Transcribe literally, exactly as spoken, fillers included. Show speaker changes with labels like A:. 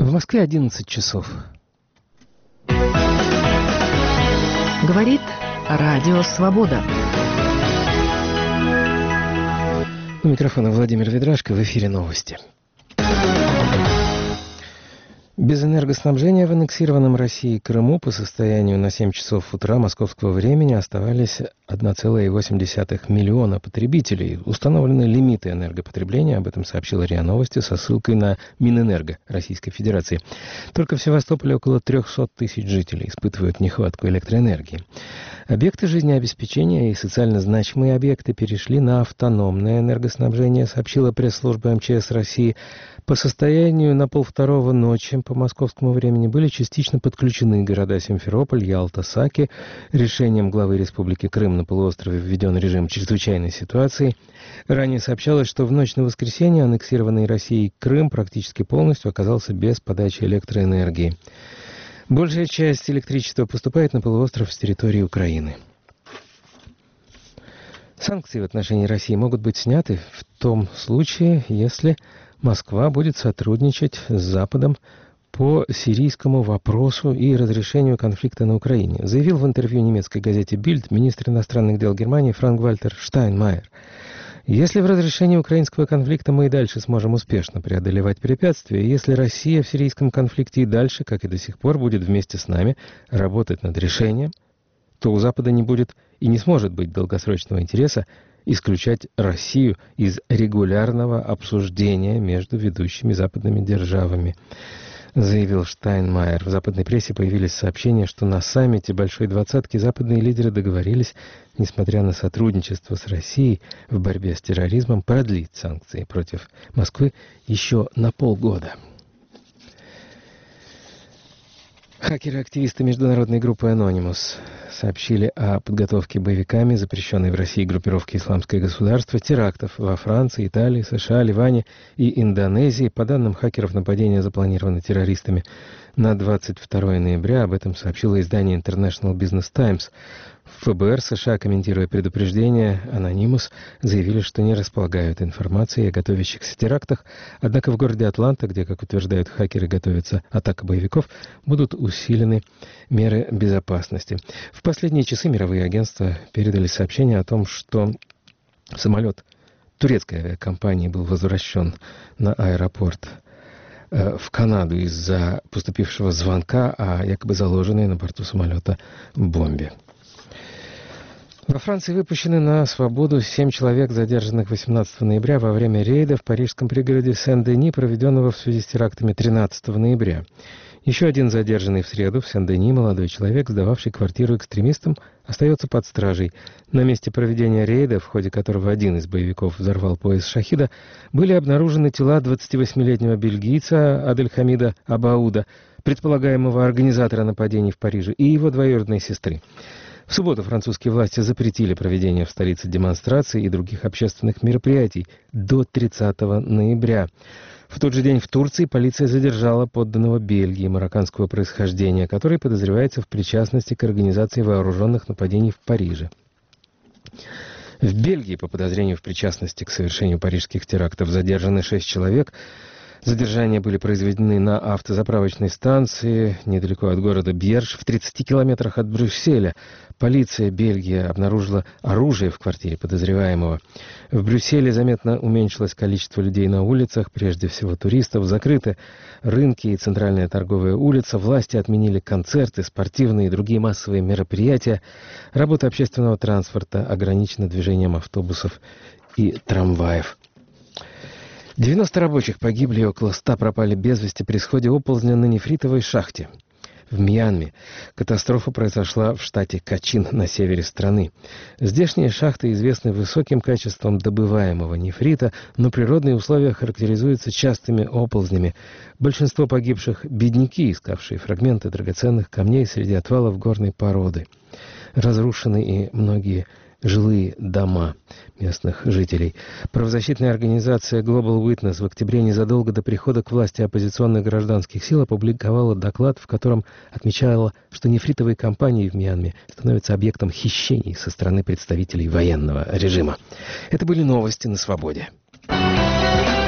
A: В Москве одиннадцать часов.
B: Говорит Радио Свобода.
A: У микрофона Владимир Ведрашко, в эфире новости. Без энергоснабжения в аннексированном Россией Крыму по состоянию на семь часов утра московского времени оставались одна целая восемь десятых миллиона потребителей. Установлены лимиты энергопотребления, об этом сообщила РИА Новости со ссылкой на Минэнерго Российской Федерации. Только в Севастополе около трехсот тысяч жителей испытывают нехватку электроэнергии. Объекты жизнеобеспечения и социально значимые объекты перешли на автономное энергоснабжение, сообщила пресс-служба эм че эс России. По состоянию на полвторого ночи по московскому времени были частично подключены города Симферополь, Ялта, Саки. Решением главы Республики Крым на полуострове введен режим чрезвычайной ситуации. Ранее сообщалось, что в ночь на воскресенье аннексированный Россией Крым практически полностью оказался без подачи электроэнергии. Большая часть электричества поступает на полуостров с территории Украины. Санкции в отношении России могут быть сняты в том случае, если Москва будет сотрудничать с Западом по сирийскому вопросу и разрешению конфликта на Украине, заявил в интервью немецкой газете «Бильд» министр иностранных дел Германии Франк-Вальтер Штайнмайер. Если в разрешении украинского конфликта мы и дальше сможем успешно преодолевать препятствия, если Россия в сирийском конфликте и дальше, как и до сих пор, будет вместе с нами работать над решением, то у Запада не будет и не сможет быть долгосрочного интереса исключать Россию из регулярного обсуждения между ведущими западными державами, заявил Штайнмайер. В западной прессе появились сообщения, что на саммите Большой Двадцатки западные лидеры договорились, несмотря на сотрудничество с Россией в борьбе с терроризмом, продлить санкции против Москвы еще на полгода. Хакеры-активисты международной группы Anonymous сообщили о подготовке боевиками запрещенной в России группировки «Исламское государство» терактов во Франции, Италии, США, Ливане и Индонезии. По данным хакеров, нападение запланировано террористами на двадцать второе ноября. Об этом сообщило издание International Business Times. В эф бэ эр США, комментируя предупреждение, Anonymous заявили, что не располагают информацией о готовящихся терактах. Однако в городе Атланта, где, как утверждают хакеры, готовится атака боевиков, будут усилены меры безопасности. В последние часы мировые агентства передали сообщение о том, что самолет турецкой авиакомпании был возвращен на аэропорт в Канаду из-за поступившего звонка о якобы заложенной на борту самолета бомбе. Во Франции выпущены на свободу семь человек, задержанных восемнадцатого ноября во время рейда в парижском пригороде Сен-Дени, проведенного в связи с терактами тринадцатого ноября. Еще один задержанный в среду в Сен-Дени молодой человек, сдававший квартиру экстремистам, остается под стражей. На месте проведения рейда, в ходе которого один из боевиков взорвал пояс шахида, были обнаружены тела двадцативосьмилетнего бельгийца Адельхамида Абауда, предполагаемого организатора нападений в Париже, и его двоюродной сестры. В субботу французские власти запретили проведение в столице демонстраций и других общественных мероприятий до тридцатого ноября. В тот же день в Турции полиция задержала подданного Бельгии марокканского происхождения, который подозревается в причастности к организации вооруженных нападений в Париже. В Бельгии по подозрению в причастности к совершению парижских терактов задержаны шесть человек. Задержания были произведены на автозаправочной станции недалеко от города Бьерш, в тридцати километрах от Брюсселя. Полиция Бельгии обнаружила оружие в квартире подозреваемого. В Брюсселе заметно уменьшилось количество людей на улицах, прежде всего туристов. Закрыты рынки и центральная торговая улица. Власти отменили концерты, спортивные и другие массовые мероприятия. Работа общественного транспорта ограничена движением автобусов и трамваев. девяносто рабочих погибли и около ста пропали без вести при сходе оползня на нефритовой шахте в Мьянме. Катастрофа произошла в штате Качин на севере страны. Здешние шахты известны высоким качеством добываемого нефрита, но природные условия характеризуются частыми оползнями. Большинство погибших – бедняки, искавшие фрагменты драгоценных камней среди отвалов горной породы. Разрушены и многие жилые дома местных жителей. Правозащитная организация Global Witness в октябре, незадолго до прихода к власти оппозиционных гражданских сил, опубликовала доклад, в котором отмечала, что нефритовые компании в Мьянме становятся объектом хищений со стороны представителей военного режима. Это были новости на свободе.